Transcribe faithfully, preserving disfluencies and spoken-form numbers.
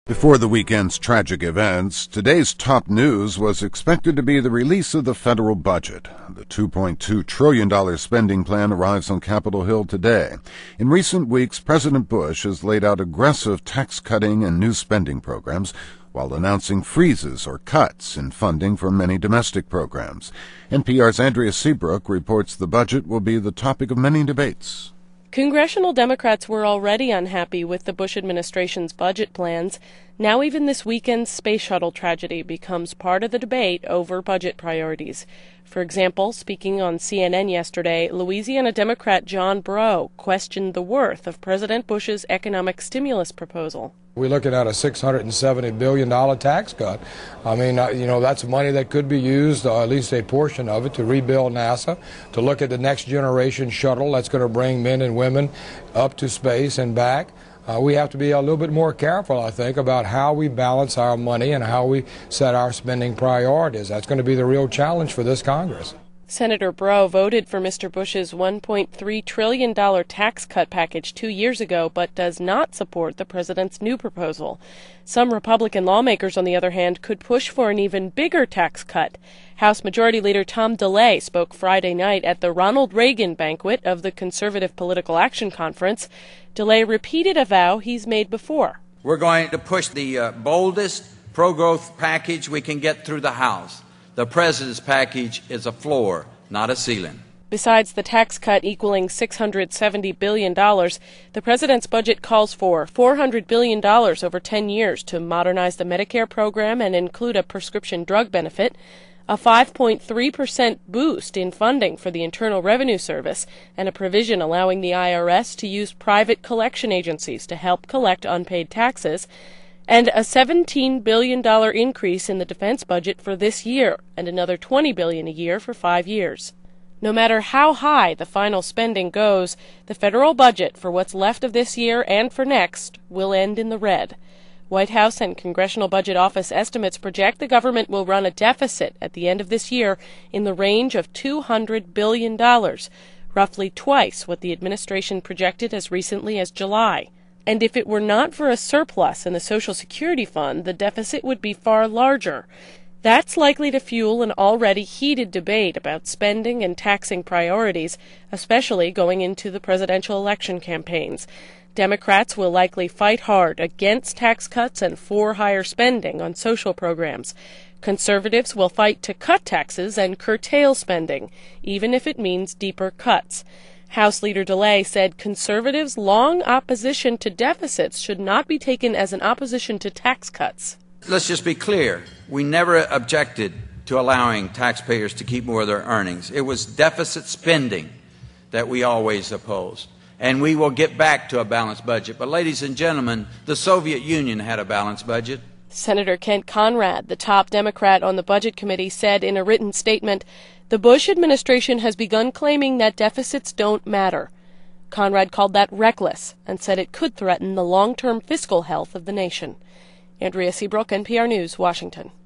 Before the weekend's tragic events, today's top news was expected to be the release of the federal budget. The two point two trillion dollars spending plan arrives on Capitol Hill today. In recent weeks, President Bush has laid out aggressive tax-cutting and new spending programs, while announcing freezes or cuts in funding for many domestic programs. N P R's Andrea Seabrook reports the budget will be the topic of many debates. Congressional Democrats were already unhappy with the Bush administration's budget plans. Now even this weekend's space shuttle tragedy becomes part of the debate over budget priorities. For example, speaking on C N N yesterday, Louisiana Democrat John Breaux questioned the worth of President Bush's economic stimulus proposal. We're looking at a six hundred seventy billion dollars tax cut. I mean, you know, that's money that could be used, or at least a portion of it, to rebuild NASA, to look at the next generation shuttle that's going to bring men and women up to space and back. Uh, we have to be a little bit more careful, I think, about how we balance our money and how we set our spending priorities. That's going to be the real challenge for this Congress. Senator Breaux voted for Mister Bush's one point three trillion dollars tax cut package two years ago, but does not support the president's new proposal. Some Republican lawmakers, on the other hand, could push for an even bigger tax cut. House Majority Leader Tom DeLay spoke Friday night at the Ronald Reagan banquet of the Conservative Political Action Conference. DeLay repeated a vow he's made before. We're going to push the uh, boldest pro-growth package we can get through the House. The president's package is a floor, not a ceiling. Besides the tax cut equaling six hundred seventy billion dollars, the president's budget calls for four hundred billion dollars over ten years to modernize the Medicare program and include a prescription drug benefit, a five point three percent boost in funding for the Internal Revenue Service, and a provision allowing the I R S to use private collection agencies to help collect unpaid taxes, and a seventeen billion dollars increase in the defense budget for this year, and another twenty billion dollars a year for five years. No matter how high the final spending goes, the federal budget for what's left of this year and for next will end in the red. White House and Congressional Budget Office estimates project the government will run a deficit at the end of this year in the range of two hundred billion dollars, roughly twice what the administration projected as recently as July. And if it were not for a surplus in the Social Security Fund, the deficit would be far larger. That's likely to fuel an already heated debate about spending and taxing priorities, especially going into the presidential election campaigns. Democrats will likely fight hard against tax cuts and for higher spending on social programs. Conservatives will fight to cut taxes and curtail spending, even if it means deeper cuts. House Leader DeLay said conservatives' long opposition to deficits should not be taken as an opposition to tax cuts. Let's just be clear. We never objected to allowing taxpayers to keep more of their earnings. It was deficit spending that we always opposed. And we will get back to a balanced budget. But ladies and gentlemen, the Soviet Union had a balanced budget. Senator Kent Conrad, the top Democrat on the Budget Committee, said in a written statement, "The Bush administration has begun claiming that deficits don't matter." Conrad called that reckless and said it could threaten the long-term fiscal health of the nation. Andrea Seabrook, N P R News, Washington.